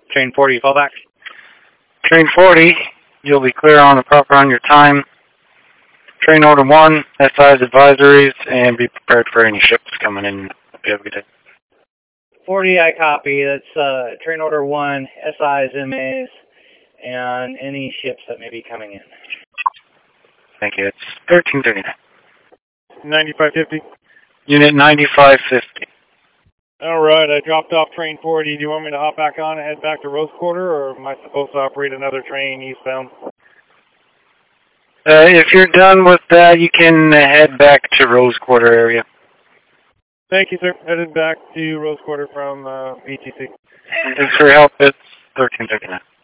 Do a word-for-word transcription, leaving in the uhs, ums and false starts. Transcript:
Train forty, fallback. Train forty, you'll be clear on the proper on your time. Train order one, S I's advisories, and be prepared for any ships coming in. Have a good day. forty, I copy. That's uh, train order one, S I's, M A's, and any ships that may be coming in. Thank you. It's thirteen thirty-nine. ninety-five fifty. Unit ninety-five fifty. All right, I dropped off train forty. Do you want me to hop back on and head back to Rose Quarter, or am I supposed to operate another train eastbound? Uh, if you're done with that, you can head back to Rose Quarter area. Thank you, sir. Headed back to Rose Quarter from uh, B T C. Thanks for your help. It's thirteen thirty-nine.